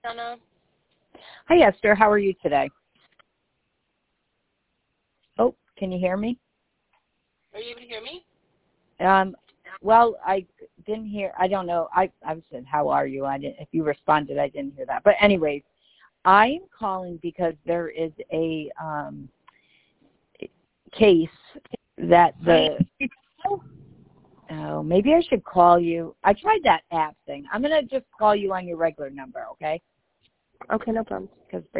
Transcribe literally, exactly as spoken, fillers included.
Donna. Hi, Esther. How are you today? Oh, can you hear me? Are you able to hear me? Um, well, I didn't hear. I don't know. I I said, "How are you?" I didn't. If you responded, I didn't hear that. But anyways, I'm calling because there is a um, case that the. Oh, maybe I should call you. I tried that app thing. I'm gonna just call you on your regular number, okay? Okay, no problem. Because